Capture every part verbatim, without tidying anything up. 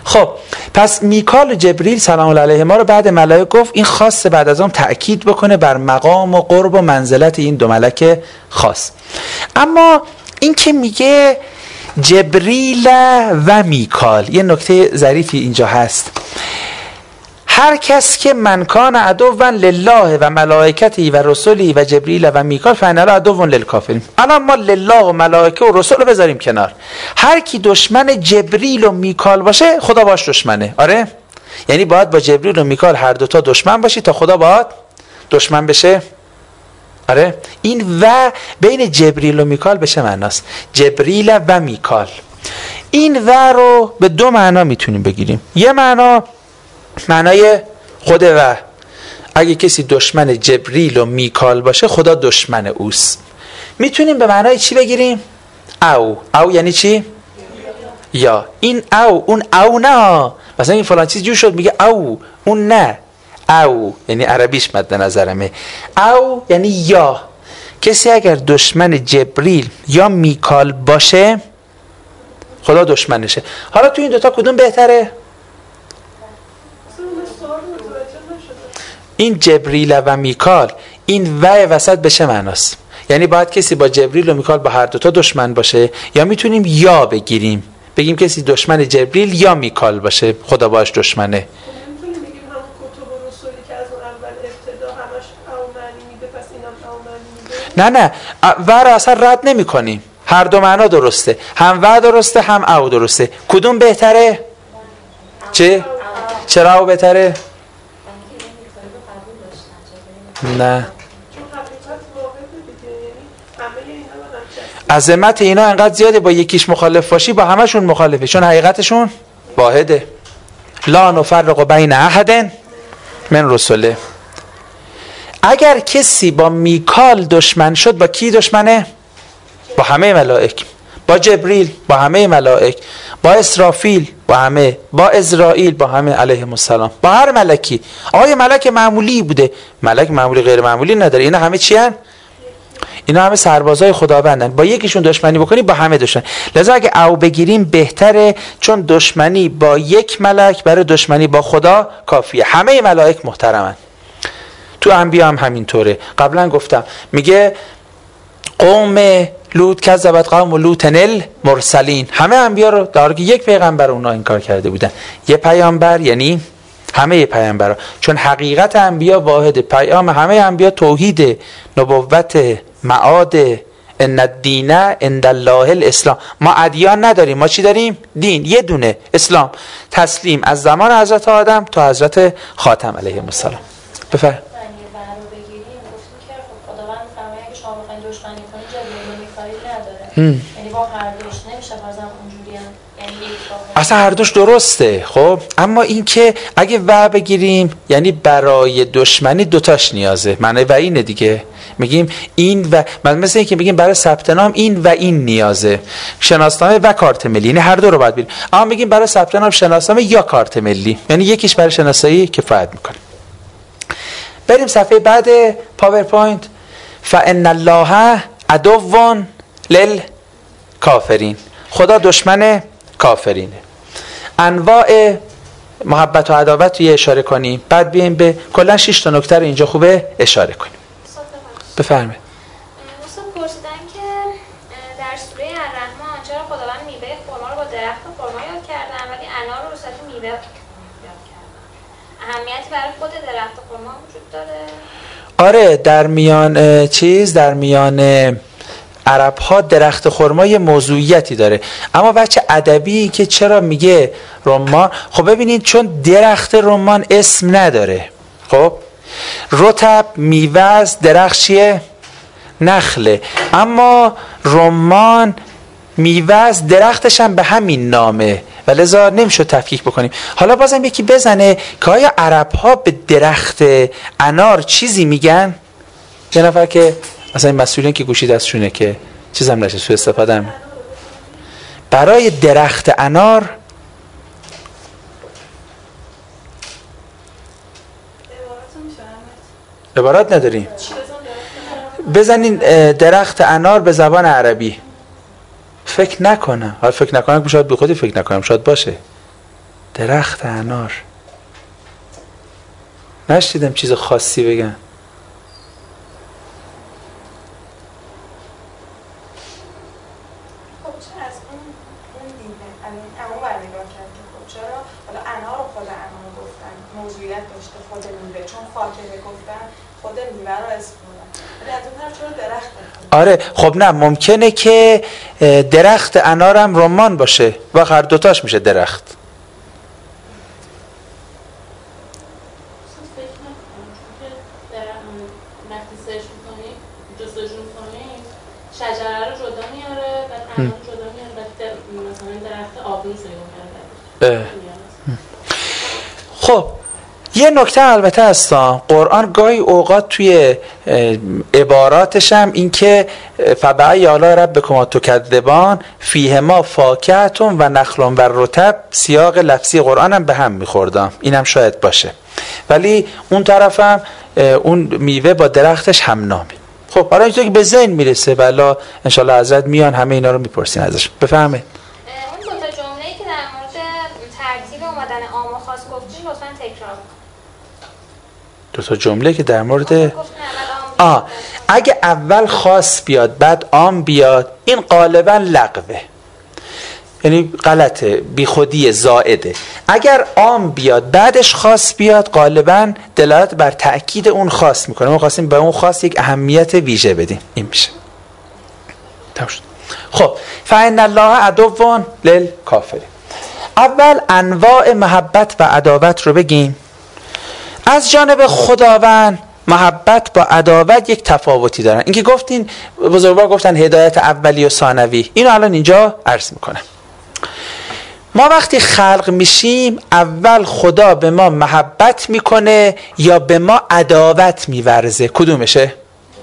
خب پس میکال و جبریل سلام الله علیهما رو بعد ملائک گفت این خاص بعد از اون تأکید بکنه بر مقام و قرب و منزلت این دو ملک خاص. اما این که میگه جبریل و میکال، یه نکته ظریفی اینجا هست. هر کس که من کان عدوا لله و ملائکته و رسله و جبریل و میکال فإن له عدو للکافرین. الان ما لله و ملائکه و رسل رو بذاریم کنار. هر کی دشمن جبریل و میکال باشه خدا باش دشمنه. آره؟ یعنی باید با جبریل و میکال هر دوتا دشمن باشی تا خدا باید دشمن بشه. آره؟ این و بین جبریل و میکال بشه معناست. جبریل و میکال. این و رو به دو معنا میتونیم بگیریم. یه معنا معنای خود و، اگه کسی دشمن جبریل و میکال باشه خدا دشمن اوست. میتونیم به معنای چی بگیریم؟ او. او یعنی چی؟ یا. این او، اون او نه. مثلا این فلان چیز جو شد میگه او، اون نه. او یعنی عربیش مد نظرمه. او یعنی یا. کسی اگر دشمن جبریل یا میکال باشه خدا دشمنشه. حالا تو این دوتا کدوم بهتره؟ این جبریل و میکال، این و وسط بشه معناست. یعنی باید کسی با جبریل و میکال با هر دوتا دشمن باشه، یا میتونیم یا بگیریم بگیم کسی دشمن جبریل یا میکال باشه خدا باش دشمنه. نه نه و را اصلا رد نمی کنیم. هر دو معنا درسته، هم و درسته هم او درسته. کدوم بهتره؟ چه؟ چرا او بهتره؟ نه، عظمت اینا انقدر زیاده با یکیش مخالف باشی با همشون مخالفه، چون حقیقتشون واحده. لا نفرق بین احد من رسله. اگر کسی با میکال دشمن شد با کی دشمنه؟ با همه ملائک. با جبریل با همه ملائک، با اسرافیل با همه، با اسرائیل با همه علیهم السلام، با هر ملکی. آقای ملک معمولی بوده، ملک معمولی غیر معمولی نداره. اینا همه چی هن؟ اینا همه سربازای خداوندن. با یکیشون دشمنی بکنی با همه دشمن. لذا اگه او بگیریم بهتره، چون دشمنی با یک ملک برای دشمنی با خدا کافیه. همه ملائک محترمن. تو انبیا هم همینطوره. قبلا گفتم میگه قوم لوط کذبت قوم لوط المرسلین. همه انبیا رو در حالی که یک پیغمبر اونا انکار کرده بودن. یه پیامبر یعنی همه پیامبرا، چون حقیقت انبیا واحد. پیام همه انبیا توحید، نبوت، معاد، ان الدین عند الله الاسلام. ما ادیان نداریم، ما چی داریم؟ دین یه دونه، اسلام. تسلیم از زمان حضرت آدم تا حضرت خاتم علیه السلام. بفرم. یعنی با هر دوش نمیشه بازم اونجوری هم، یعنی اصلا هر دوش درسته. خب اما این که اگه و بگیریم یعنی برای دشمنی دوتاش نیازه. معنی و اینه دیگه. میگیم این و مثل این که میگیم برای ثبت نام این و این نیازه، شناسنامه و کارت ملی، یعنی هر دو رو باید بگیریم. اما میگیم برای ثبت نام شناسنامه یا کارت ملی، یعنی یکیش برای شناسایی کفایت میکنه. بریم صفحه بعد پاورپوینت. فان الله عدو لل کافرین. خدا دشمن کافرینه. انواع محبت و عداوت رو اشاره کنیم، بعد بیایم به کلا شش تا نکته رو اینجا خوبه اشاره کنیم. بفرمایید. دوستان پرسیدن که در سوره الرحمن چرا خداوند میوه خرما رو با درخت خرما یاد کردن ولی انار رو صرف میوه یاد کردن؟ اهمیتی برای خود درخت خرما وجود داره؟ آره، در میان چیز در میان عرب ها درخت خرما یه موضوعیتی داره، اما بچه ادبی که چرا میگه رمان، خب ببینید چون درخت رمان اسم نداره. خب رطب میوه درخت چیه؟ نخله. اما رمان میوه درختش هم به همین نامه و لذا نمیشه تفکیک بکنیم. حالا بازم یکی بزنه که آیا عرب ها به درخت انار چیزی میگن؟ یه نفر که مثلا این مسئولین که گوشی دستشونه که چیزم نشه سوء استفاده هم. برای درخت انار عبارت نداریم. بزنین درخت انار به زبان عربی. فکر نکنم، حالا فکر نکنم که شاید به خودی فکر نکنم، شاید باشه. درخت انار. نشیدم چیز خاصی بگن. آره خب نه، ممکنه که درخت انارم رمان باشه و هر دوتاش میشه درخت. شجره رو جدا میاره و انار جدا میاره و مثلا درخت آبنوس رو میاره. خب یه نکته البته هستم، قرآن گاهی اوقات توی عباراتش هم این که فبأی آلاء ربکما تکذبان فیهما فاکهة و نخل و رطب، سیاق لفظی قرآن هم به هم میخوردم، اینم شاید باشه، ولی اون طرفم اون میوه با درختش هم نامه. خب حالا اینطور که به ذهن میرسه والا انشالله حضرت میان همه اینا رو میپرسین ازش. بفهمه اون دو تا جمله‌ای که در مورد ترتیب اومدن عام و خاص گفتین لطفاً تکرار کنید. دو تا جمله که در مورد آه اگه اول خاص بیاد بعد عام بیاد، این غالبا لغوه، یعنی غلطه، بی خودی، زائده. اگر عام بیاد بعدش خاص بیاد، غالبا دلالت بر تأکید اون خاص میکنه. ما خواستیم به اون خاص یک اهمیت ویژه بدیم. این میشه. خب فإن الله عدو للکافرین. اول انواع محبت و عداوت رو بگیم. از جانب خداوند محبت با عداوت یک تفاوتی دارن. اینکه گفتین بزرگوار گفتن هدایت اولی و ثانوی، اینو الان اینجا عرض میکنم. ما وقتی خلق میشیم اول خدا به ما محبت میکنه یا به ما عداوت میورزه؟ کدومشه؟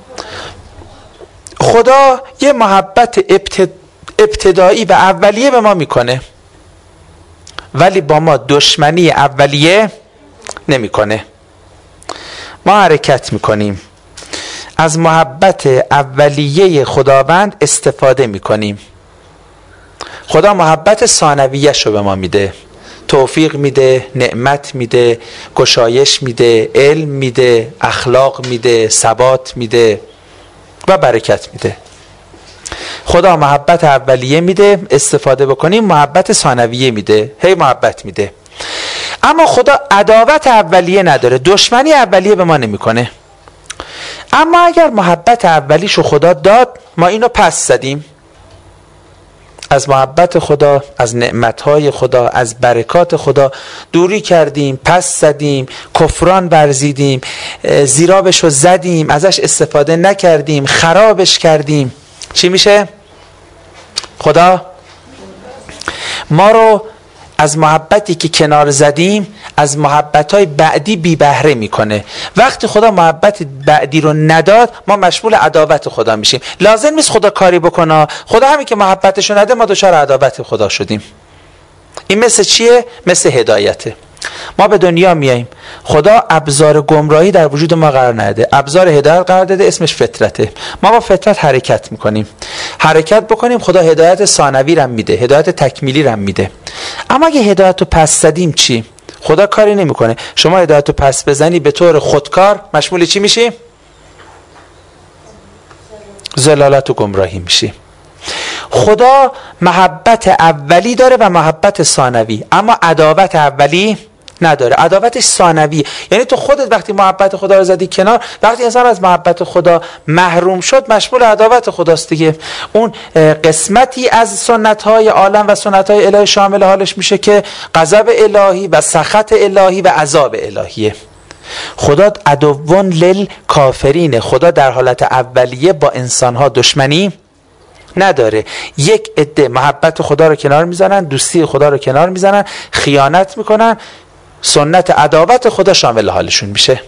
خدا یه محبت ابتدایی و اولیه به ما میکنه، ولی با ما دشمنی اولیه نمیکنه. ما حرکت میکنیم از محبت اولیه خداوند استفاده میکنیم. خدا محبت ثانویه‌ش رو به ما میده، توفیق میده، نعمت میده، گشایش میده، علم میده، اخلاق میده، ثبات میده و برکت میده. خدا محبت اولیه میده استفاده بکنیم، محبت ثانویه میده، هی محبت میده. اما خدا عداوت اولیه نداره، دشمنی اولیه به ما نمیکنه. اما اگر محبت اولیشو خدا داد، ما اینو پس زدیم، از محبت خدا، از نعمتهای خدا، از برکات خدا دوری کردیم، پس زدیم، کفران ورزیدیم، زیرابشو زدیم، ازش استفاده نکردیم، خرابش کردیم، چی میشه؟ خدا ما رو از محبتی که کنار زدیم از محبتهای بعدی بی بهره میکنه. وقتی خدا محبت بعدی رو نداد، ما مشمول عداوت خدا میشیم. لازم نیست خدا کاری بکنه، خدا همین که محبتش رو نده ما دچار عداوت خدا شدیم. این مثل چیه؟ مثل هدایته. ما به دنیا میاییم، خدا ابزار گمراهی در وجود ما قرار نده، ابزار هدایت قرار داده، اسمش فطرته. ما با فطرت حرکت میکنیم، حرکت بکنیم، خدا هدایت ثانوی رم میده، هدایت تکمیلی رم میده. اما اگه هدایت رو پس زدیم چی؟ خدا کاری نمیکنه. شما هدایت رو پس بزنی به طور خودکار مشمول چی میشی؟ ضلالت و گمراهی میشی. خدا محبت اولی داره و محبت ثانوی، اما عداوت اولی نداره، عداوتش ثانوی. یعنی تو خودت وقتی محبت خدا رو زدی کنار، وقتی انسان از محبت خدا محروم شد مشمول عداوت خداست دیگه. اون قسمتی از سنت های عالم و سنت های الهی شامل حالش میشه که غضب الهی و سخط الهی و عذاب الهیه. خدا عدوون للکافرین. خدا در حالت اولیه با انسان ها دشمنی نداره. یک عده محبت خدا رو کنار میزنن، دوستی خدا رو کنار میزنن، خیانت میکنن، سنت عداوت خدا شامل حالشون میشه.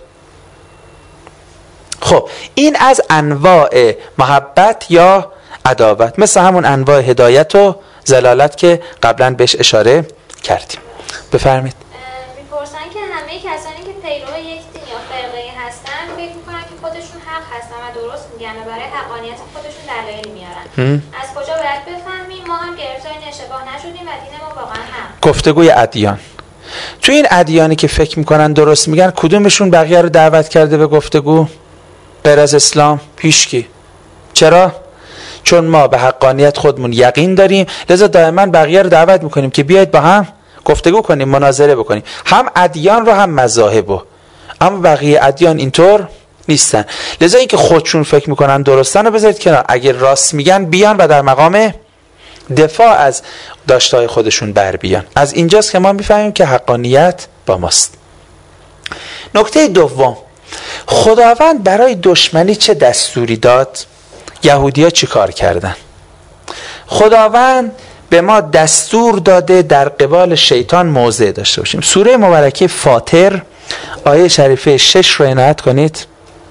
خب این از انواع محبت یا عداوت، مثل همون انواع هدایت و ضلالت که قبلا بهش اشاره کردیم. بفرمید. میپرسن که همه کسانی که پیرو یک دین یا فرقه هستن فکر میکنن که خودشون حق هستن و درست میگن و برای حقانیت خودشون دلایل میارن. از کجا باید بفهمیم ما هم گرفتار این اشتباه نشدیم و دین ما واقعا حق؟ گفتگوی ادیان. تو این ادیانی که فکر میکنن درست میگن کدومشون بقیه رو دعوت کرده به گفتگو غیر از اسلام؟ هیچکی. چرا؟ چون ما به حقانیت خودمون یقین داریم، لذا دائما بقیه رو دعوت میکنیم که بیاید با هم گفتگو کنیم، مناظره بکنیم، هم ادیان رو هم مذاهب رو. اما بقیه ادیان اینطور نیستن. لذا اینکه خودشون فکر میکنن درستن رو بذارید کنار، اگر راست میگن بیان و در مقام دفاع از داشته‌های خودشون بر بیان. از اینجاست که ما میفهمیم که حقانیت با ماست. نکته دوم، خداوند برای دشمنی چه دستوری داد؟ یهودی‌ها چی کار کردن؟ خداوند به ما دستور داده در قبال شیطان موضع داشته باشیم. سوره مبارکه فاطر آیه شریفه شش رو عنایت کنید.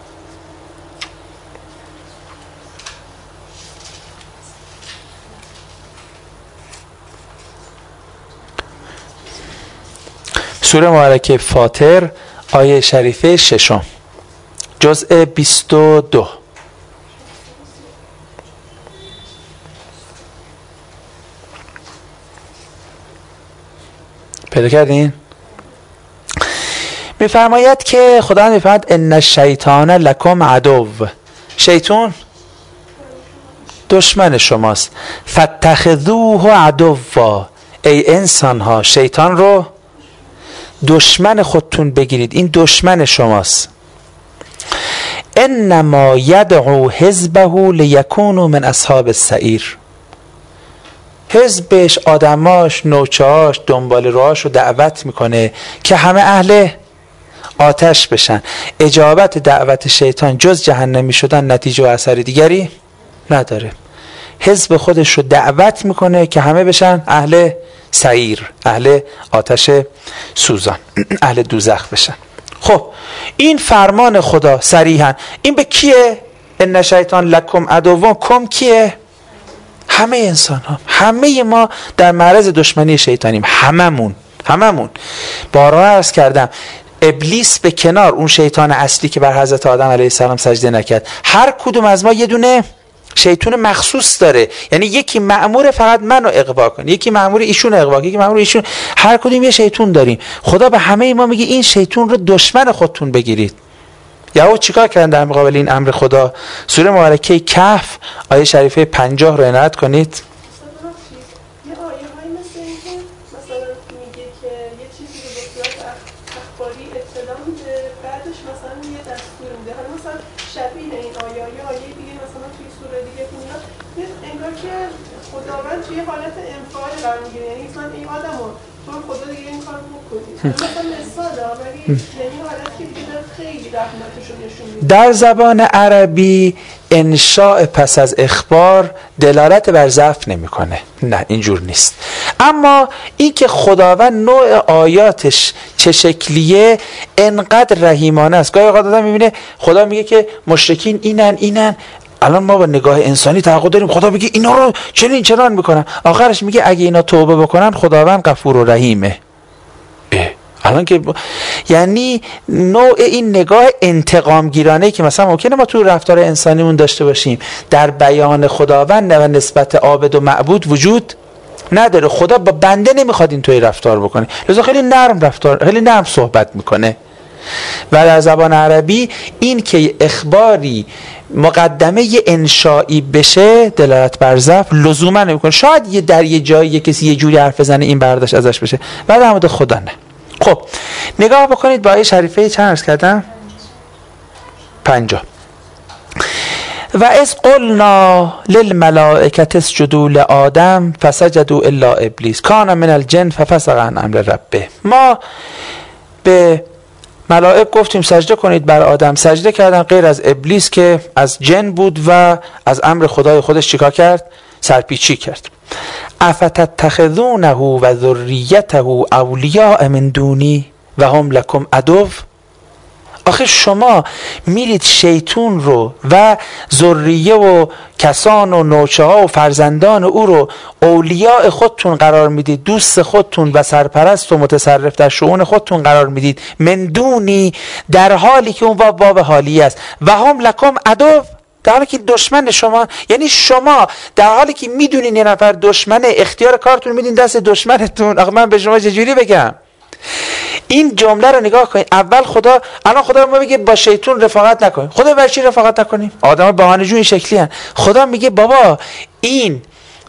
سوره مبارکه فاطر آیه شریفه ششم جزء بیست و دو. پیدا کردین؟ میفرماید که خدا میفرماید ان الشیطان لکم عدو، شیطان دشمن شماست، فاتخذوه عدوا، ای انسان ها شیطان رو دشمن خودتون بگیرید، این دشمن شماست. انما یدعو حزبه لیکونوا من اصحاب السعیر، حزبش، آدماش، نوچهاش، دنبال راهاش رو دعوت میکنه که همه اهل آتش بشن. اجابت دعوت شیطان جز جهنمی شدن نتیجه و اثر دیگری نداره. حزب خودش رو دعوت میکنه که همه بشن اهل سعیر، اهل آتش سوزان، اهل دوزخ بشن. خب این فرمان خدا صریحا این به کیه؟ ان شیطان لکم عدو، کم کیه؟ همه انسان ها، همه ما در معرض دشمنی شیطانیم، هممون هممون بارها عرض کردم ابلیس به کنار، اون شیطان اصلی که بر حضرت آدم علیه السلام سجده نکرد، هر کدوم از ما یه دونه شیطان مخصوص داره. یعنی یکی مأمور فقط منو اغوا کنه، یکی مأمور ایشون اغوا کنه، یکی مأمور ایشون، هر کدوم یه شیطان داریم. خدا به همه ما میگه این شیطان رو دشمن خودتون بگیرید. یهود چیکار کردن در مقابل این امر خدا؟ سوره مبارکه کهف آیه شریفه پنجاه رو عنایت کنید. یه آیه هایی مثل این که مثلا میگه که یه چیزی رو به صورت اخباری اطلاع میده، بعدش مثلا یه دستور میده. حالا مثلا شبیه این آیه یه آیه دیگه مثلا توی سوره دیگه میاد، انگار که خداوند توی حالت انفعال قرار میگیره، یعنی مثلا این آدمو تو خدا دیگه این کارو بکنید. مثلا مثاله، ولی یعنی حالت که خیلی رحمتشو نشون میده. در زبان عربی انشاء پس از اخبار دلالت بر ضعف نمیکنه، نه اینجور نیست. اما این که خداوند نوع آیاتش چه شکلیه انقدر رحیمانه است. گاهی اوقات آدم میبینه خدا میگه که مشرکین اینن اینن، الان ما با نگاه انسانی توقع داریم خدا بگه اینا رو چنین چنان میکنن، آخرش میگه اگه اینا توبه بکنن خداوند غفور و رحیمه. الان که ب... یعنی نوع این نگاه انتقام گیرانه که مثلا ممکنه ما تو رفتار انسانیمون داشته باشیم در بیان خداوند و نسبت عابد و معبود وجود نداره. خدا با بنده نمیخواد این توی رفتار بکنه، لذا خیلی نرم رفتار، خیلی نرم صحبت میکنه. و در زبان عربی این که اخباری مقدمه انشایی بشه دلالت بر ضعف لزوما نمیکنه. شاید یه در یه جایی یه کسی یه جوری حرف بزنه این برداشت ازش بشه، و در مورد خدا نه. خب نگاه بکنید با آیه شریفه چند عرض کردم؟ پنجاه. و از قلنا للملائکه اسجدوا لآدم فسجدوا الا ابلیس کان من الجن ففسق عن امر ربه. ما به ملائک گفتیم سجده کنید بر آدم، سجده کردن غیر از ابلیس که از جن بود و از امر خدای خودش چیکار کرد؟ سرپیچی کرد. افتتخذونه و ذریته اولیاء من دونی و هم لکم عدو. آخه شما میرید شیطون رو و ذریه و کسان و نوچه ها و فرزندان او رو اولیاء خودتون قرار میدید، دوست خودتون و سرپرست و متصرف در شؤون خودتون قرار میدید، من دونی، در حالی که اون باب باب حالی است، و هم لکم عدو، در حالی که دشمن شما. یعنی شما در حالی که میدونین یه نفر دشمنه اختیار کارتون میدین دست دشمنتون. آخه من به شما چجوری بگم؟ این جمله رو نگاه کنید. اول خدا الان خدا ما میگه با شیطان رفاقت نکنید. خدا برای چی رفاقت نکنیم؟ آدم‌ها بهانه‌جو این شکلی هن. خدا میگه بابا این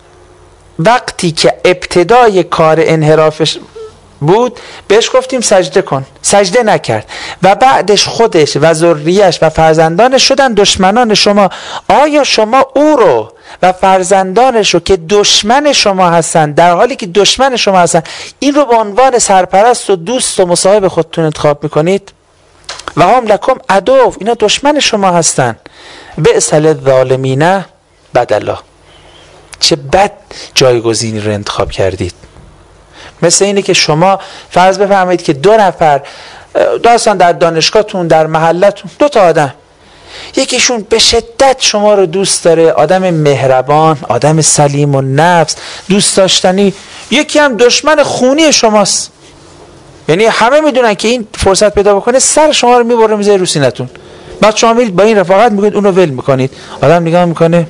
وقتی که ابتدای کار انحرافش بود بهش گفتیم سجده کن، سجده نکرد و بعدش خودش و ذریه‌اش و فرزندانش شدن دشمنان شما. آیا شما او رو و فرزندانش رو که دشمن شما هستن، در حالی که دشمن شما هستن، این رو به عنوان سرپرست و دوست و مصاحب خودتون انتخاب میکنید؟ و هم لکم عدو، اینا دشمن شما هستن. بئس للظالمین بدلا، چه بد جایگزینی رو انتخاب کردید. مثل اینه که شما فرض بفرمایید که دو نفر داستان در دانشگاهتون، در محلتون، دو تا آدم، یکیشون به شدت شما رو دوست داره، آدم مهربان، آدم سلیم و نفس، دوست داشتنی، یکی هم دشمن خونی شماست. یعنی همه میدونن که این فرصت پیدا بکنه سر شما رو میبره میذاره رو سینتون. بعد شما میرید با این رفاقت میکنید اون رو ول میکنید. آدم نگاه میکنه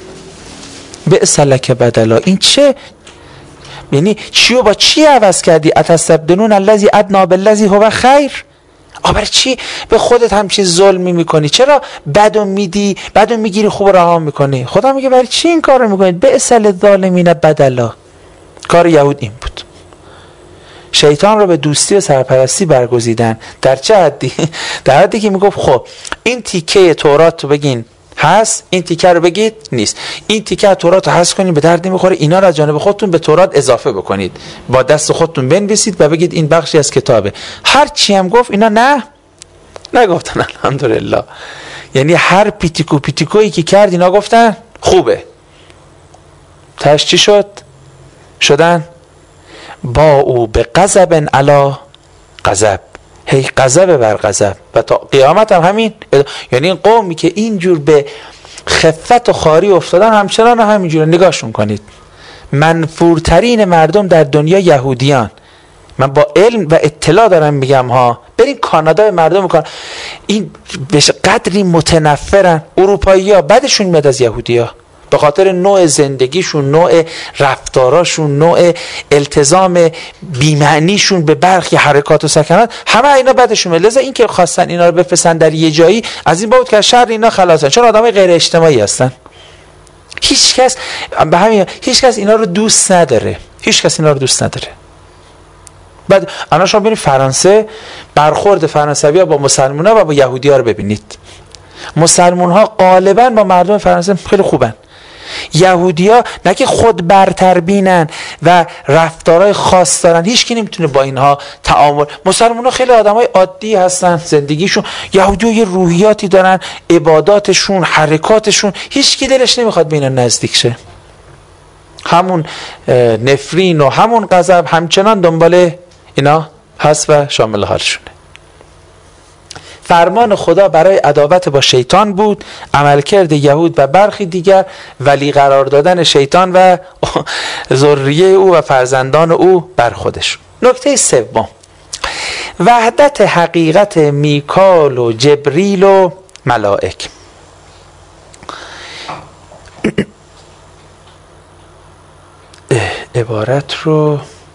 بئس لک بدلا، این چه، یعنی چی و با چی عوض کردی؟ اتستبدلون الذی ادنی بالذی هو خیر. آبر چی به خودت همچین ظلمی میکنی؟ چرا بدو میدی، بدو میگیری، خوب رها میکنی؟ خدا میگه برای چی این کار رو میکنید؟ بئس للظالمین بدلا. کار یهود این بود، شیطان رو به دوستی و سرپرستی برگزیدن. در چه حدی؟ در حدی که میگفت خب این تیکه تورات رو بگین هست، این تیکه رو بگید نیست، این تیکه تورات رو حذف کنید به درد نمیخوره، اینا رو از جانب خودتون به تورات اضافه بکنید، با دست خودتون بنویسید و بگید این بخشی از کتابه. هر چی هم گفت اینا نه نگفتن الحمدلله. یعنی هر پیتیکو پیتیکویی که کرد اینا گفتن خوبه. تاش چی شد؟ شدن با او به غضب علی غضب، هی غضب بر غضب و تا قیامت هم همین. یعنی این قومی که اینجور به خفت و خاری افتادن همچنان همینجور نگاهشون کنید. منفورترین مردم در دنیا یهودیان. من با علم و اطلاع دارم میگم ها، برین کانادا مردم میکنن این به قدری متنفرن. اروپایی ها بدشون میاد از یهودی ها به خاطر نوع زندگیشون، نوع رفتاراشون، نوع التزام بی‌معنیشون به برخی حرکات و سکنات، همه اینا بدشون میاد. لذا این که خواستن اینا رو بفرستن در یه جایی از این بابت که شر اینا خلاصن، چون آدمای غیر اجتماعی هستن. هیچ کس به همین هیچ کس اینا رو دوست نداره، هیچ کس اینا رو دوست نداره. بعد الان شما ببینید فرانسه، برخورد فرانسوی‌ها با مسلمان‌ها و با یهودی‌ها رو ببینید. مسلمان‌ها غالباً با مردم فرانسه خیلی خوبن. یهودی‌ها نه که خود برتر بینن و رفتارهای خاص دارن، هیچ کی نمیتونه با اینها تعامل. مسلمان‌ها خیلی آدمای عادی هستن، زندگیشون. یهودی‌ها یه روحیاتی دارن، عباداتشون، حرکاتشون، هیچ کی دلش نمیخواد به اینا نزدیک شه. همون نفرین و همون غضب همچنان دنبال اینا هست و شامل حالشونه. فرمان خدا برای عداوت با شیطان بود، عملکرد یهود و برخی دیگر ولی قرار دادن شیطان و ذریه او و فرزندان او بر خودش. نکته سوم، وحدت حقیقت میکال و جبریل و ملائک. عبارت رو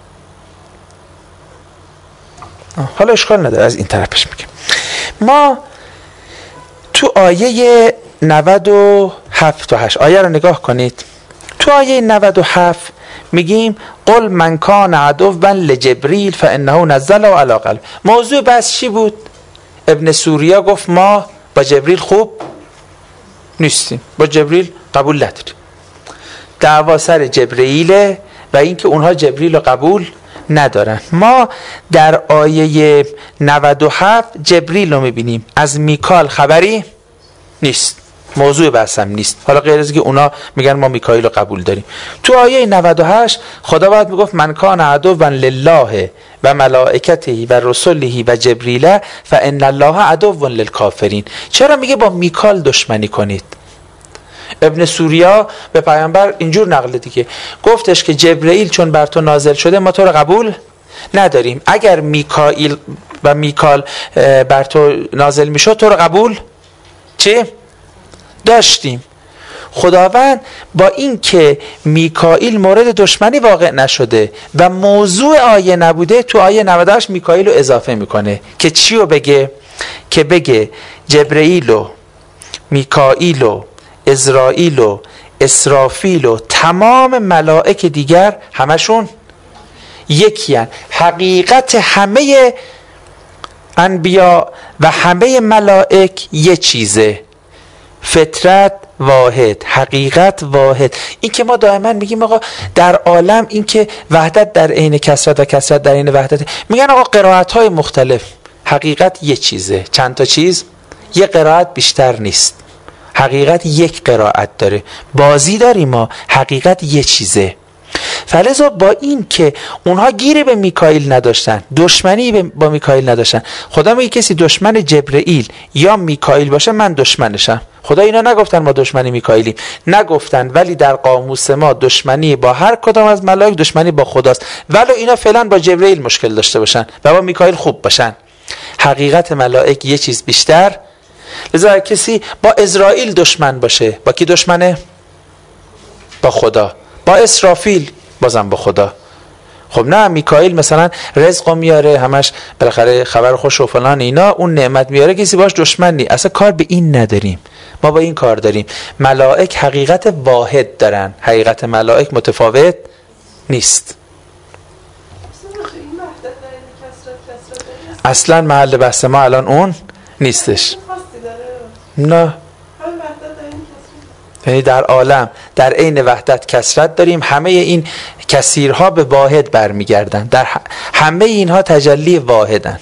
حالا اشکال نداره، از این طرفش میگم. ما تو آیه نود و هفت و هشت آیه رو نگاه کنید. تو آیه نود و هفت میگیم قل من کان عدوا لجبریل فانه نزله علی قلب. موضوع بس چی بود؟ ابن سوریا گفت ما با جبریل خوب نیستیم، با جبریل قبول نداریم. دعوا سر جبرئیل و اینکه اونها جبریل رو قبول ندارن. ما در آیه نود و هفت جبریل رو میبینیم، از میکال خبری نیست، موضوع بحثم نیست. حالا غیر از که اونا میگن ما میکائیل رو قبول داریم. تو آیه نود و هشت خدا باید میگفت من کان عدوا لله و ملائکته و رسله و جبریل فان الله عدو للکافرین. چرا میگه با میکال دشمنی کنید؟ ابن سوریا به پیامبر اینجور نقل دیگه گفتش که جبرئیل چون بر تو نازل شده ما تو رو قبول نداریم. اگر میکائیل و میکال بر تو نازل میشد تو رو قبول چه؟ داشتیم. خداوند با این که میکائیل مورد دشمنی واقع نشده و موضوع آیه نبوده، تو آیه نود و هشت میکائیل رو اضافه میکنه که چی رو بگه؟ که بگه جبرئیل و میکائیل و عزرائیل و اسرافیل و تمام ملائک دیگر همشون یکی هن. حقیقت همه انبیا و همه ملائک یه چیزه، فطرت واحد، حقیقت واحد. این که ما دائما میگیم آقا در عالم این که وحدت در عین کثرت و کثرت در عین وحدت، میگن آقا قرائت های مختلف، حقیقت یه چیزه. چند تا چیز؟ یه قرائت بیشتر نیست. حقیقت یک قرائت داره. بازی داریم ما، حقیقت یه چیزه. فلذا با این که اونها گیری به میکائیل نداشتن، دشمنی با میکائیل نداشتن، خدا میگه کسی دشمن جبرئیل یا میکائیل باشه من دشمنشم. خدا اینا نگفتن ما دشمنی میکائیلیم، نگفتن، ولی در قاموس ما دشمنی با هر کدام از ملائک دشمنی با خداست، ولو اینا فعلا با جبرئیل مشکل داشته باشن و با میکائیل خوب باشن. حقیقت ملائک یه چیز بیشتر. لذا کسی با عزرائیل دشمن باشه، با کی دشمنه؟ با خدا. با اسرافیل بازم با خدا. خب نه، میکائیل مثلا رزق میاره، همش بالاخره خبر خوش و فلان اینا، اون نعمت میاره، کسی باش دشمن نی. اصلا کار به این نداریم، ما با این کار داریم. ملائک حقیقت واحد دارن، حقیقت ملائک متفاوت نیست. اصلا محل بحث ما الان اون نیستش. نه، یعنی در عالم در عین وحدت کثرت داریم. همه این کثیرها به واحد برمیگردن، در همه اینها تجلی واحدن.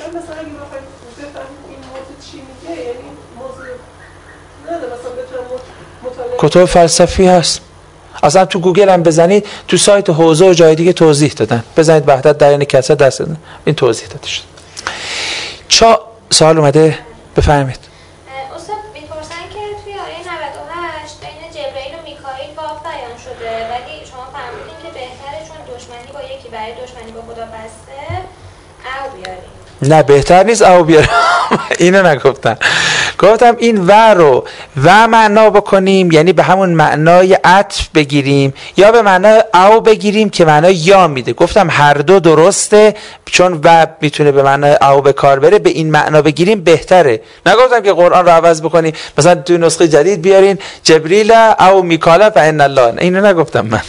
کتب فلسفی هست، اصلا تو گوگل هم بزنید، تو سایت حوزه و جای دیگه توضیح دادن. بزنید وحدت در عین کثرت دست دادن، این توضیح داده شد. چا سوال اومده؟ بفرمایید. استاد میپرسن که توی آیه نود و هشت بین جبرئیل و میکائیل واو بیان شده، ولی شما فرمودین که بهتره چون دشمنی با یکی برای دشمنی با خدا بسته او بیاریم. نه بهتر نیست او بیارم. اینو نگفتم. گفتم این و رو و معنا بکنیم، یعنی به همون معنای عطف بگیریم، یا به معنای او بگیریم که معنای یا میده. گفتم هر دو درسته، چون و میتونه به معنای او به کار بره، به این معنا بگیریم بهتره. نگفتم که قرآن رو عوض بکنیم، مثلا توی نسخه جدید بیارین جبریل او میکائیل فان الله. اینو نگفتم من.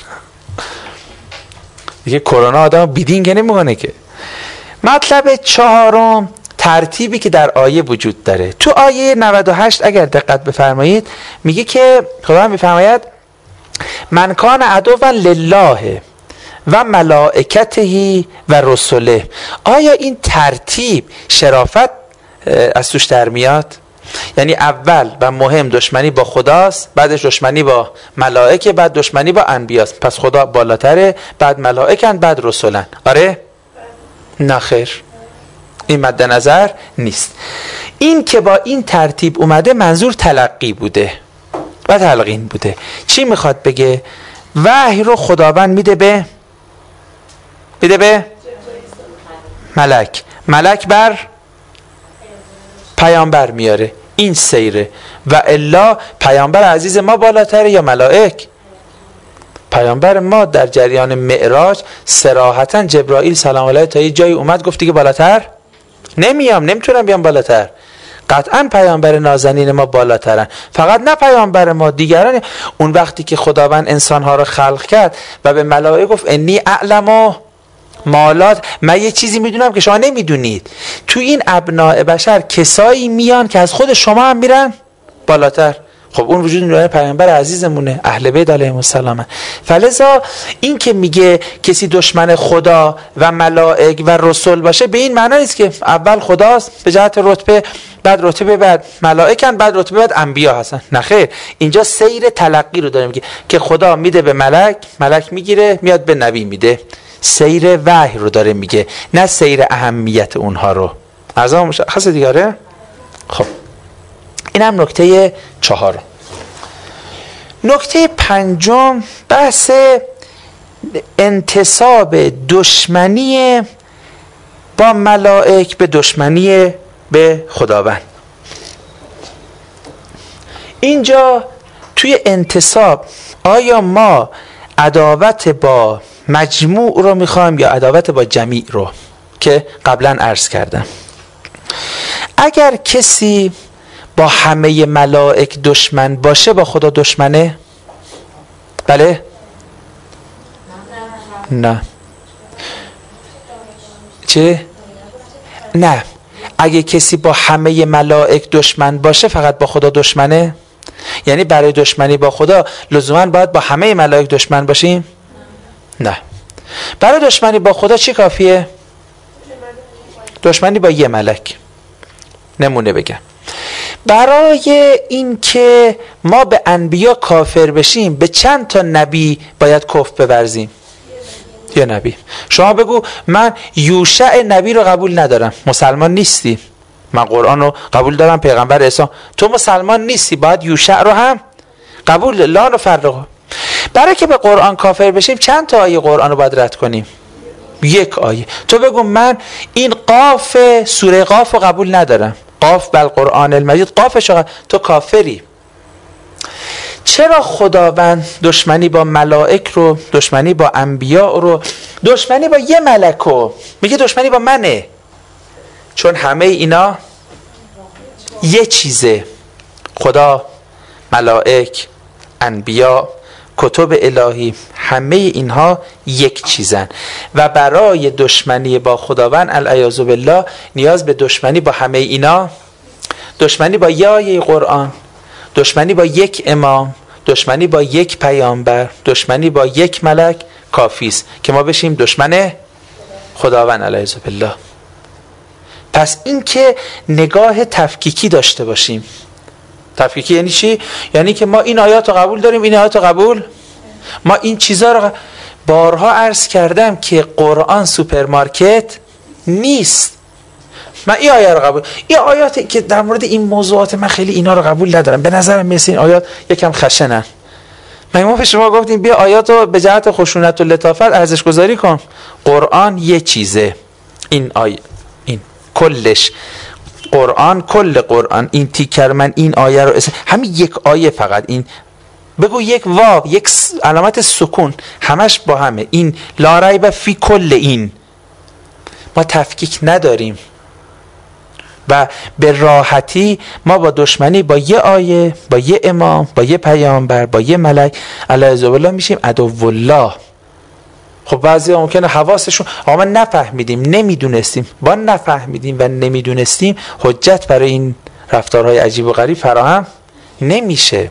دیگه کرونا آدم بیدینگ نمیکنه که. مطلب چهارم، ترتیبی که در آیه وجود داره. تو آیه نود و هشت اگر دقت بفرمایید میگه که خدا میفرماید من کان عدوا لله و ملائکته و رسله. آیا این ترتیب شرافت از توش در میاد؟ یعنی اول و مهم دشمنی با خداست، بعدش دشمنی با ملائکه، بعد دشمنی با انبیاست. پس خدا بالاتره، بعد ملائکن، بعد رسولن. آره؟ نه خیر، این مد نظر نیست. این که با این ترتیب اومده منظور تلقی بوده و تلقین بوده. چی میخواد بگه؟ وحی رو خداوند میده به میده به ملک، ملک بر پیامبر میاره. این سیره. و الا پیامبر عزیز ما بالاتره یا ملائک؟ پیامبر ما در جریان معراج صراحتا جبرائیل سلام علیه تا یه جایی اومد گفت دیگه بالاتر نمیام، نمیتونم بیام بالاتر. قطعا پیامبر نازنین ما بالاترن. فقط نه پیامبر ما، دیگران. اون وقتی که خداوند انسانها رو خلق کرد و به ملائکه گفت انی اعلم مالات، من یه چیزی میدونم که شما نمیدونید. تو این ابناء بشر کسایی میان که از خود شما هم میرن بالاتر. خب اون وجود نور پیامبر عزیزمونه، اهل بیت علیهم السلام. فلذا این که میگه کسی دشمن خدا و ملائک و رسول باشه، به این معنی نیست که اول خداست به جهت رتبه، بعد رتبه بعد ملائکن، بعد رتبه بعد انبیا هستن. نه خیر، اینجا سیر تلقی رو داره میگه که خدا میده به ملک، ملک میگیره میاد به نبی میده. سیر وحی رو داره میگه، نه سیر اهمیت اونها رو. از اون مشخصه دیگه. خب این هم نکته چهارم. نکته پنجم بحث انتساب دشمنی با ملائک به دشمنی به خداوند. اینجا توی انتصاب آیا ما عداوت با مجموع رو میخوایم یا عداوت با جمیع رو که قبلا عرض کردم؟ اگر کسی با همه ملائک دشمن باشه با خدا دشمنه؟ بله؟ نه. چه؟ نه. اگه کسی با همه ملائک دشمن باشه فقط با خدا دشمنه؟ یعنی برای دشمنی با خدا لزوما باید با همه ملائک دشمن باشیم؟ نه. برای دشمنی با خدا چی کافیه؟ دشمنی با یه ملک. نمونه بگم، برای اینکه ما به انبیا کافر بشیم به چند تا نبی باید کفر بورزیم؟ یه نبی. شما بگو من یوشع نبی رو قبول ندارم، مسلمان نیستی. من قرآن رو قبول دارم، پیغمبر عیسی. تو مسلمان نیستی، باید یوشع رو هم قبول. لا نفرق. برای که به قرآن کافر بشیم چند تا آیه قرآن رو باید رد کنیم؟ یک آیه. تو بگو من این قاف سوره قاف رو قبول ندارم، قاف بل قرآن المجید، قافش رو، تو کافری. چرا خداوند دشمنی با ملائک رو، دشمنی با انبیاء رو، دشمنی با یه ملک رو میگه دشمنی با منه؟ چون همه اینا یه چیزه. خدا، ملائک، انبیاء، کتب الهی، همه اینها یک چیزن و برای دشمنی با خداوند العیاذ بالله نیاز به دشمنی با همه اینا، دشمنی با یه آیه قرآن، دشمنی با یک امام، دشمنی با یک پیامبر، دشمنی با یک ملک کافی است که ما بشیم دشمن خداوند العیاذ بالله. پس این که نگاه تفکیکی داشته باشیم. تفکیکی یعنی چی؟ یعنی که ما این آیات رو قبول داریم، این آیات رو قبول، ما این چیزا رو بارها عرض کردم که قرآن سوپرمارکت نیست. من این آیه رو قبول، این آیاتی که در مورد این موضوعات من خیلی اینا رو قبول ندارم، به نظرم مثل این آیات یکم خشنن. من ما به شما گفتیم بیا آیات رو به جهت خشونت و لطافت ارزش گذاری کن. قرآن یه چیزه، این آیه، این کلش قرآن، کل قرآن، این تیکر من این آیه رو همین یک آیه فقط، این بگو یک واو، یک علامت سکون، همش با همه، این لا ریب فی کل. این ما تفکیک نداریم و به راحتی ما با دشمنی با یه آیه، با یه امام، با یه پیامبر، با یه ملک علیه الله میشیم عدو الله. خب بعضی ها ممکنه حواسشون آقا ما نفهمیدیم، نمیدونستیم. با نفهمیدیم و نمیدونستیم حجت برای این رفتارهای عجیب و غریب فراهم نمیشه.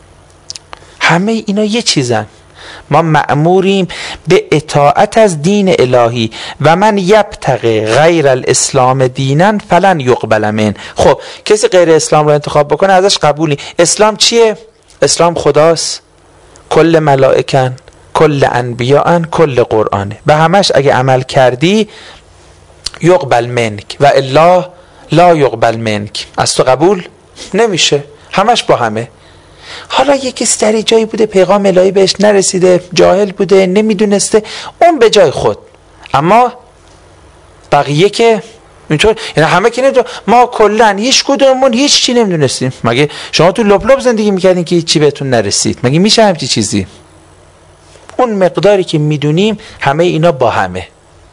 همه اینا یه چیزن. ما مأموریم به اطاعت از دین الهی و من یبتغی غیر الاسلام دینا فلن یقبل من. خب کسی غیر اسلام رو انتخاب بکنه ازش قبولی. اسلام چیه؟ اسلام خداست، کل ملائکن، کل انبیاءن، کل قرآنه. به همش اگه عمل کردی یقبل منک و الا لا یقبل منک، از تو قبول نمیشه. همش با همه. حالا یکی در جایی بوده پیغام الهی بهش نرسیده، جاهل بوده، نمیدونسته، اون به جای خود. اما بقیه که اینطور، یعنی همه که نمیدونم، ما کلن هیچ کدوممون هیچ چی نمیدونستیم. مگه شما تو لپ لپ زندگی میکردین که هیچ چی بهتون نرسید؟ مگه میشه همچی چیزی؟ اون مقداری که میدونیم همه اینا با همه.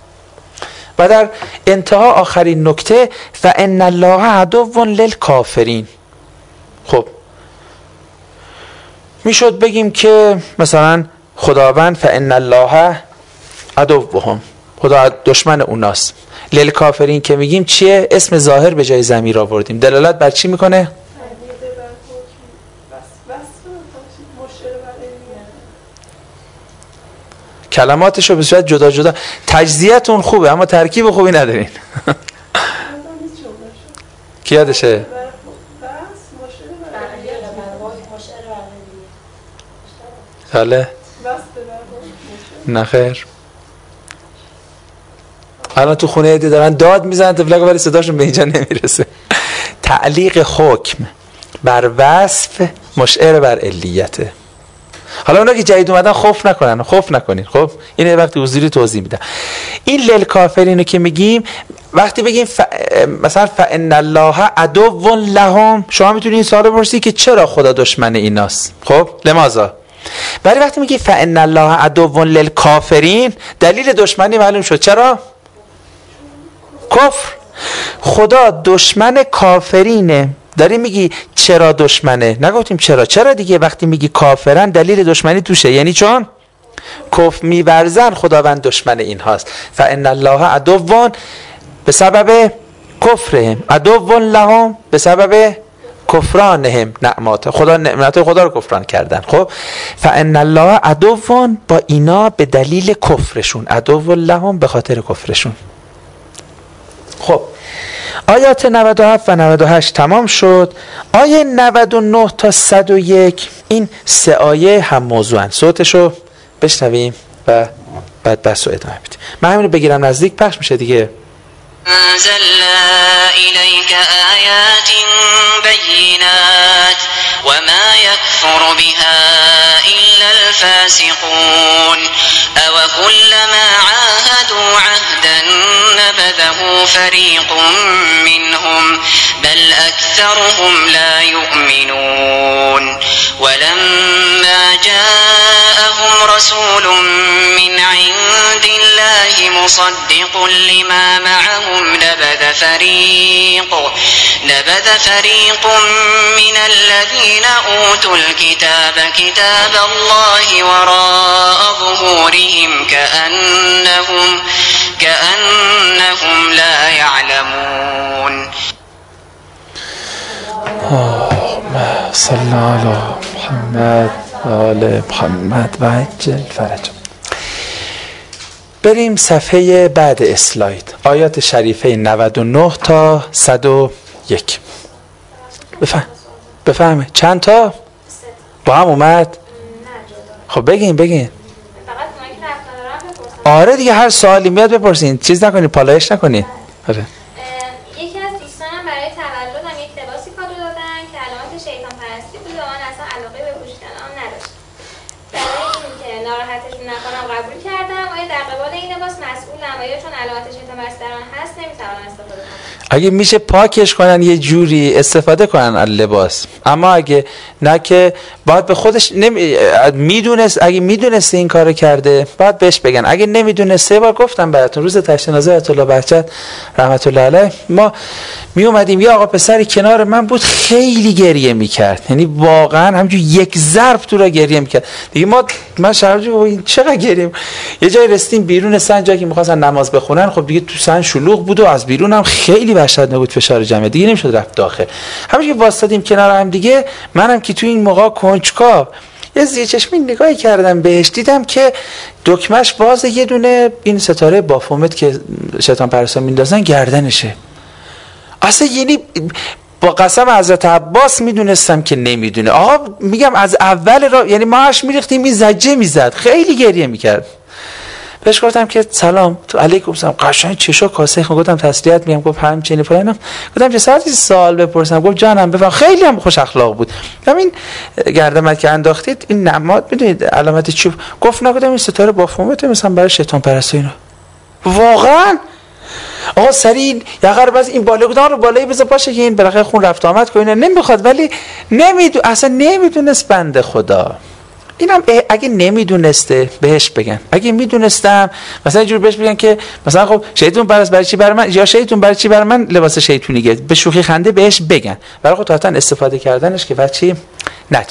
و در انتها آخرین نکته، فان الله عدو للکافرین. خب میشد بگیم که مثلا خداوند فان الله عدوهم، خدا دشمن اوناست. للکافرین که میگیم چیه؟ اسم ظاهر به جای ضمیر آوردیم. دلالت بر چی میکنه؟ کلماتشو به صورت جدا جدا. تجزیه‌تون خوبه اما ترکیب خوبی ندارین. کی یادشه؟ بله. نه خیر. الان تو خونه ایدی دارن داد میزنن تفلک ولی صداشون به اینجا نمیرسه. تعلیق حکم بر وصف مشعر بر علیته. حالا اونا که جدید اومدن خوف نکنن، خوف نکنین. خب این وقتی حضوری توضیح میدم. این للکافرینو که میگیم وقتی بگیم ف... مثلا فان الله عدو لهم، شما میتونید این سوال بپرسید که چرا خدا دشمن ایناست؟ خب لماذا؟ برای وقتی میگی فان الله عدو للکافرین، دلیل دشمنی معلوم شد. چرا؟ کفر. خدا دشمن کافرینه. داری میگی چرا دشمنه؟ نگفتیم چرا. چرا دیگه وقتی میگی کافرن دلیل دشمنی توشه، یعنی چون کفر میورزن خداوند دشمن این هاست. فان الله عدو به سبب کفرهم، عدو لهم به سبب کفرانهم نعمات خدا، نعمت خدا رو کفران کردن. خب فان الله عدو با اینا به دلیل کفرشون، عدو لهم به خاطر کفرشون. خب آیات نود و هفت و نود و هشت تمام شد. آیه نود و نه تا صد و یک این سه آیه هم موضوعن. صوتشو بشنویم و بعد بحث رو ادامه بدیم. من همین رو بگیرم نزدیک، پخش میشه دیگه. أنزلنا إليك آيات بينات وما يكفر بها إلا الفاسقون أو كلما عاهدوا عهدا نبذه فريق منهم بل أكثرهم لا يؤمنون ولما جاءهم رسول من عند الله مصدق لما معهم نبذ فريق نبذ فريق من الذين أوتوا الكتاب كتاب الله وراء ظهورهم كأنهم كأنهم لا يعلمون. اللهم صل على محمد و آل محمد و عجل فرجهم. بریم صفحه بعد اسلاید، آیات شریفه نود و نه تا صد و یک. بفهم بفهمه چند تا با هم اومد؟ خب بگین بگین. آره دیگه هر سوالی میاد بپرسین، چیز نکنین، پالایش نکنین. آره. یکی از دوستانم برای تولدم یک لباسی کادو دادن که علامت شیطان پرستی بود و من اصلا علاقه به پوشیدن آن نداشتم. برای اینکه ناراحتشون نکنم قبول کردم. آیا در قبال این لباس مسئولم؟ آیا چون علامت شیطان پرستی در آن هست نمیتونم استفاده کنم؟ اگه میشه پاکش کنن یه جوری استفاده کنن از لباس، اما اگه نه که باید به خودش نمی... میدونست، اگه میدونسته این کارو کرده باید بهش بگن. اگه نمیدونسته، بار گفتم براتون روز تشنازه آیت الله بهجت رحمت الله علیه ما می اومدیم، یه آقا پسری کنار من بود خیلی گریه میکرد، یعنی واقعا همونجوری یک ضرب تو را گریه میکرد دیگه. ما من شرجو این چقدر گریه. یه جای رسیدیم بیرون سن، جایی که می‌خواستن نماز بخونن، خب دیگه تو سن شلوغ بود و از بیرون هم خیلی وحشتناک بود فشار جمعی، دیگه نمیشد رفت داخل. همونجوری که واسطادیم کنار هم دیگه، منم که تو این موقع کنجکاو یه زیر چشمی نگاهی کردم بهش، دیدم که دکمش باز، یه دونه این ستاره بافومت که شیطان پرستا میندازن گردنشه. اصلا یعنی با قسم حضرت عباس میدونستم که نمیدونه. آقا میگم از اول را، یعنی ما هاش میریختیم این زجه میزد، خیلی گریه میکرد. بهش گفتم که سلام علیکم، سلام، قشنگ چشا کاسه. گفتم تسلیت میگم، گفت همچنین فلانم. گفتم چه ساعتی سوال بپرسم؟ گفت جانم بفهم. خیلی هم خوش اخلاق بود. همین گردمت که انداختید این نماد میدونید علامت چوب، گفت نگفتم این ستاره بافومت مثلا برای شیطان پرستی اینا. واقعا آقا سریع یقه رو بس این بالگدان رو بالایی بذار باشه که این بالاخره خون رفت آمد کنه نمیخواد، ولی نمیدون اصلا نمیدونست بنده خدا. اینم اگه نمیدونسته بهش بگن، اگه میدونستم مثلا یه جور بهش بگن که مثلا خب شیطون برای برای چی برای من، یا شیطون برای چی برای من لباس شیطونی گرفت، به شوخی خنده بهش بگن، برای خود تا استفاده کردنش که بچی نداره.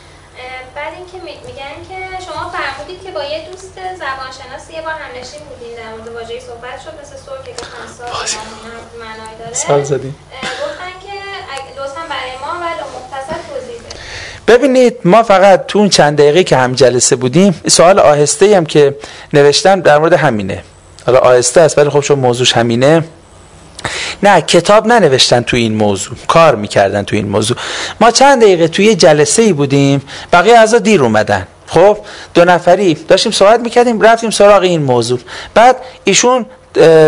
بعد اینکه میگن که شما فرمودید که با یه دوست زبانشناس یه بار همنشین بودین، در مورد واژه‌ای صحبت شد مثل سور که خنثی معنایی داره. سال زدیم. گفتن که لطفاً برای ما ولی مختصر توضیح بدید. ببینید ما فقط تو اون چند دقیقه که هم جلسه بودیم، سوال آهسته‌ای هم که نوشتم در مورد همینه. حالا آهسته است ولی خب چون موضوعش همینه، نه کتاب ننوشتن تو این موضوع، کار میکردن تو این موضوع. ما چند دقیقه توی جلسه‌ای بودیم، بقیه اعضا دیر اومدن. خب دو نفری داشتیم صحبت میکردیم، رفتیم سراغ این موضوع. بعد ایشون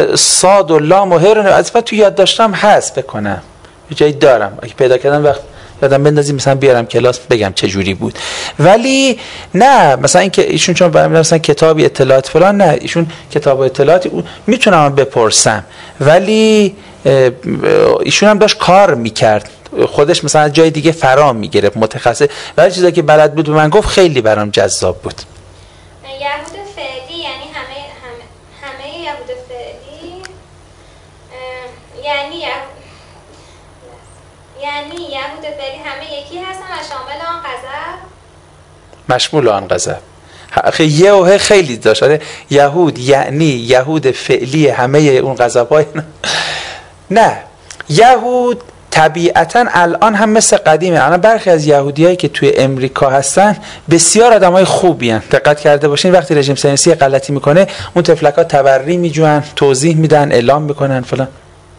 صاد و لام و هر از بعد تو یاد داشتم هست بکنم یه جایی دارم، اگه پیدا کردم وقت یادم بندازیم مثلا بیارم کلاس بگم چه جوری بود. ولی نه مثلا اینکه ایشون چون مثلا کتابی اطلاعات فلان، نه ایشون کتاب اطلاعاتی میتونم بپرسم، ولی ایشون هم داشت کار میکرد خودش، مثلا از جای دیگه فرام میگرفت متخصص، ولی چیزایی که بلد بود به من گفت خیلی برام جذاب بود. یهود فعلی یعنی همه همه همه یهود فعلی، یعنی یهود یعنی یهود فعلی همه یکی هستن و شامل آن غضب، مشمول آن غضب. خیلی یه اوه خیلی داشت. یهود یعنی یهود فعلی همه اون غضب‌های نه، یهود طبیعتاً الان هم مثل قدیمه. الان برخی از یهودیایی که توی امریکا هستن بسیار آدمای خوبی هستن. دقت کرده باشین وقتی رژیم صهیونیستی غلطی میکنه اون تفلک‌ها تبری میجوان، توضیح میدن، اعلام میکنن فلان.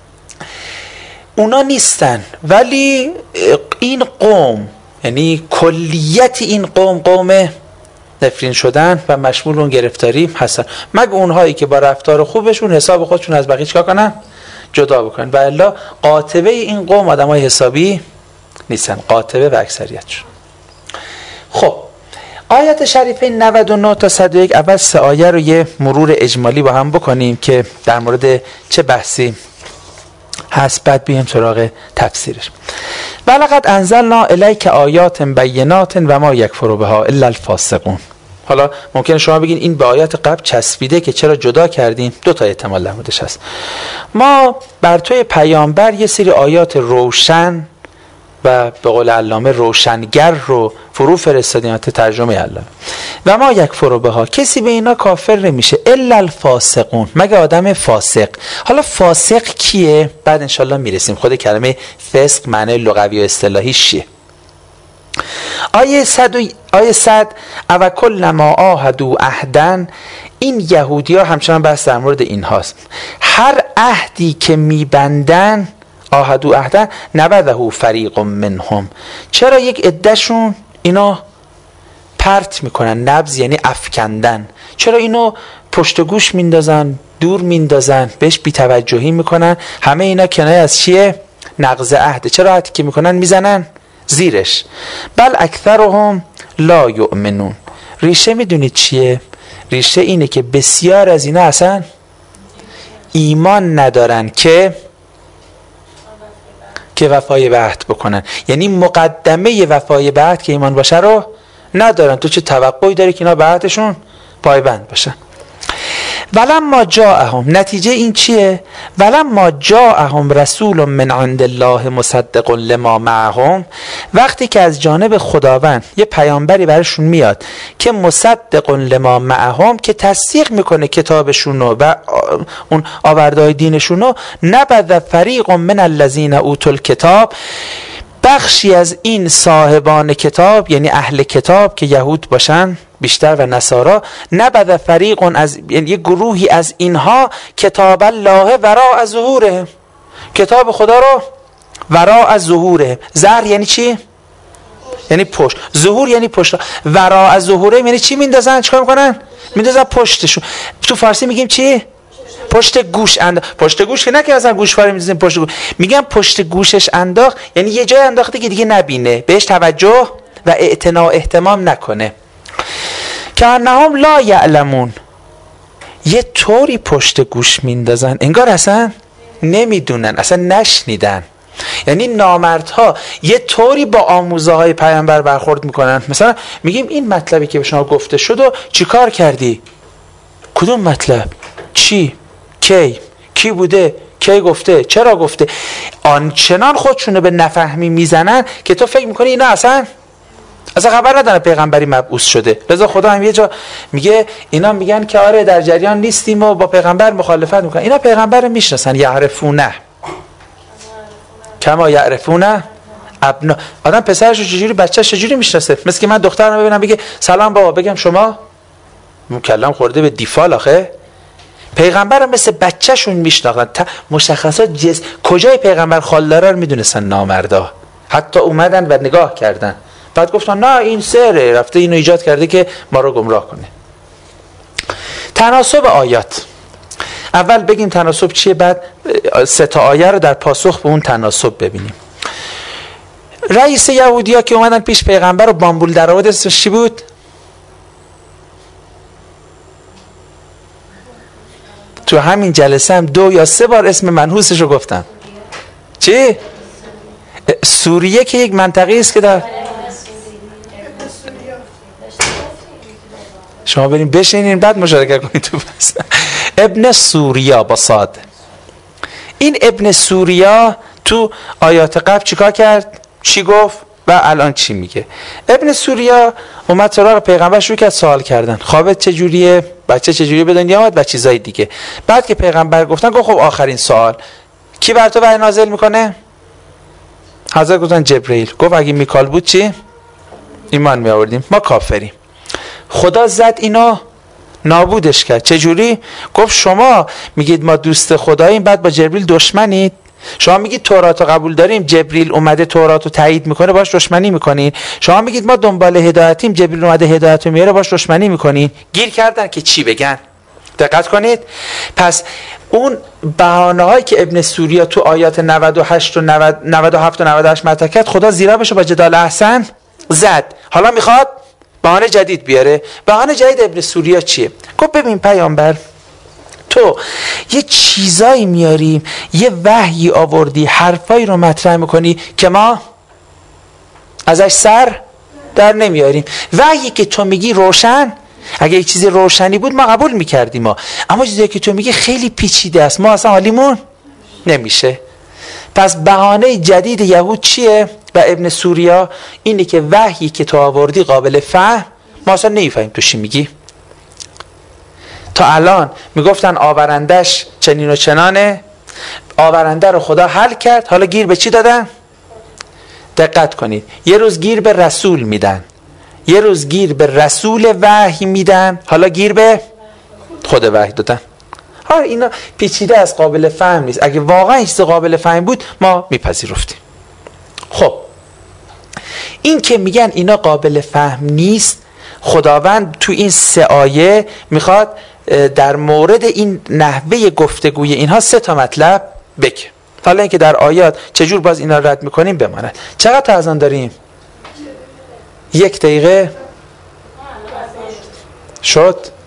اونا نیستن. ولی این قوم، یعنی کلیت این قوم، قوم نفرین شدن و مشمول اون گرفتاری هستن، مگه اونهایی که با رفتار خوبشون حساب خودشون از بقیه چیکار کنن؟ جدا بکنن. و الا قاطبه این قوم آدمای حسابی نیستن، قاطبه و اکثریتشون. خب آیات شریفه نود و نه تا صد و یک، اول سه آیه رو یه مرور اجمالی با هم بکنیم که در مورد چه بحثی هست، بعد بیایم سراغ تفسیرش. ولقد انزلنا الیک آیات بینات و ما یکفر بها الا الفاسقون. حالا ممکنه شما بگین این به آیات قبل چسبیده که چرا جدا کردیم. دو تا احتمال در موردش هست. ما بر توی پیامبر یه سری آیات روشن و به قول علامه روشنگر رو فرو فرستادیم، ترجمه علامه. و ما یکفر بها، کسی به اینا کافر نمیشه الا الفاسقون، مگه آدم فاسق. حالا فاسق کیه؟ بعد انشالله میرسیم خود کلمه فسق معنی لغوی و اصطلاحی چیه. آیه صد و آیه صد او کلما عاهدوا عهدا، این یهودی ها همچنان بحث در مورد این هاست. هر عهدی که میبندن، عاهدوا عهدا نبذه فریق منهم، چرا یک عدهشون اینا پرت میکنن؟ نبذ یعنی افکندن. چرا اینو پشت گوش میندازن، دور میندازن، بهش بی‌توجهی میکنن؟ همه اینا کنایه از چیه؟ نقض عهد. چرا عهدی که میکنن میزنن زیرش؟ بل اکثرهم لا یؤمنون. ریشه میدونید چیه؟ ریشه اینه که بسیار از اینا اصلا ایمان ندارن که که وفای به عهد بکنن. یعنی مقدمه وفای به عهد که ایمان باشه رو ندارن. تو چه توقعی داری که اینا به عهدشون پایبند باشن؟ ولما جاءهم، نتیجه این چیه؟ ولما جاءهم رسول من عند الله مصدق لما معهم، وقتی که از جانب خداوند یه پیامبری براشون میاد که مصدق لما معهم، که تصدیق میکنه کتابشون و اون آوردهای دینشون رو، نبذ فریق من الذین اوتوا الکتاب، بخشی از این صاحبان کتاب یعنی اهل کتاب که یهود باشن بیشتر و نصارا، نبذ فریق از، یعنی یه گروهی از اینها، کتاب الله وراء ظهوره، کتاب خدا رو وراء ظهوره. ظهر یعنی چی؟ یعنی پشت. ظهور یعنی پشت. وراء ظهوره یعنی چی میندازن؟ چیکار میکنن؟ میندازن پشتشون. تو فارسی میگیم چی؟ پشت گوش انداخت. پشت گوش که نه که مثلا گوشواره می‌ذاریم پشت گوش، میگم پشت گوشش انداخت، یعنی یه جای انداخته که دیگه نبینه، بهش توجه و اعتنا اهتمام نکنه. که انهم لا یعلمون، یه طوری پشت گوش میندازن انگار اصلا نمیدونن، اصلا نشنیدن. یعنی نامردها یه طوری با آموزه های پیامبر برخورد میکنن. مثلا میگیم این مطلبی که به شما گفته شد و چی کار کردی؟ کدوم مطلب؟ چی؟ کی؟ کی بوده؟ کی گفته؟ چرا گفته؟ آنچنان خودشونو به نفهمی میزنن که تو فکر میکنی اینا اصلا اصلا خبر ندارن پیغمبری مبعوث شده. لذا خدا هم یه جا میگه اینا میگن که آره در جریان نیستیم و با پیغمبر مخالفت میکنن. اینا پیغمبر رو میشناسن، یعرفونه کما یعرفونه ابنا. آدم پسرش چجوری بچه‌ش چجوری میشناسه؟ مثل که من دخترم ببینم بگه سلام بابا، بگم شما مکلم خورده به دیفال. آخه پیغمبر هم مثل بچه‌شون میشناختن. مشخصات جس کجای پیغمبر خال داره رو میدونستن نامردا. حتی اومدن و نگاه کردن، بعد گفتن نه این سره رفته اینو ایجاد کرده که ما رو گمراه کنه. تناسب آیات، اول بگیم تناسب چیه، بعد سه تا آیه رو در پاسخ به اون تناسب ببینیم. رئیس یهودیا که اومدن پیش پیغمبر و بامبول در آورد اسمش چی بود؟ تو همین جلسه هم دو یا سه بار اسم منحوسش رو گفتم. چی؟ سوریه که یک منطقه است که در شما بریم بشینین بعد مشارکت کنید تو بحث. ابن سوریا با صاد. این ابن سوریا تو آیات قبل چیکار کرد؟ چی گفت؟ و الان چی میگه؟ ابن سوریا اومد سراغ پیغمبر شروع کرد سوال کردن. خوابت چجوریه؟ بچه چجوریه به دنیا اومد و چیزای دیگه. بعد که پیغمبر گفتن گفت خب آخرین سوال کی بر تو وحی نازل میکنه؟ حضرت گفتن جبرئیل. گفت اگه میکال بود چی؟ ایمان می آوردیم. ما کافریم. خدا زد اینا نابودش کرد. چجوری؟ گفت شما میگید ما دوست خداییم بعد با جبرئیل دشمنید. شما میگید تورات رو قبول داریم، جبرئیل اومده تورات رو تایید میکنه باش دشمنی میکنین. شما میگید ما دنبال هدایتیم، جبرئیل اومده هدایت رو میاره باش دشمنی میکنین. گیر کردن که چی بگن. دقت کنید. پس اون بهانه‌هایی که ابن سوریا تو آیات نود و هشت و نود و هفت و نود و هشت مطرح کرد، خدا زیرا بشه با جدال احسن زد. حالا میخواد بهانه جدید بیاره. بهانه جدید ابن سوریا چیه؟ گفت ببین پیامبر، تو یه چیزایی میاریم، یه وحی آوردی، حرفایی رو مطرح میکنی که ما ازش سر در نمیاریم. وحیی که تو میگی روشن، اگه یه چیزی روشنی بود ما قبول میکردیم ما. اما چیزی که تو میگی خیلی پیچیده است، ما اصلا حالیمون نمیشه. پس بهانه جدید یهود چیه؟ و ابن سوریا اینه که وحیی که تو آوردی قابل فهم، ما اصلا نمیفهمیم تو چی میگی. تا الان میگفتن آورندش چنین و چنانه، آورنده رو خدا حل کرد، حالا گیر به چی دادن؟ دقت کنید. یه روز گیر به رسول میدن، یه روز گیر به رسول وحی میدن، حالا گیر به خود وحی دادن. ها اینا پیچیده از قابل فهم نیست. اگه واقعا چیز قابل فهم بود ما میپذیرفتیم. خب این که میگن اینا قابل فهم نیست، خداوند تو این سه آیه میخواد در مورد این نحوه گفتگوی اینها سه تا مطلب بگه. حالا اینکه در آیات چجور باز اینا رد میکنیم بماند. چقدر از آن داریم؟ یک دقیقه شد.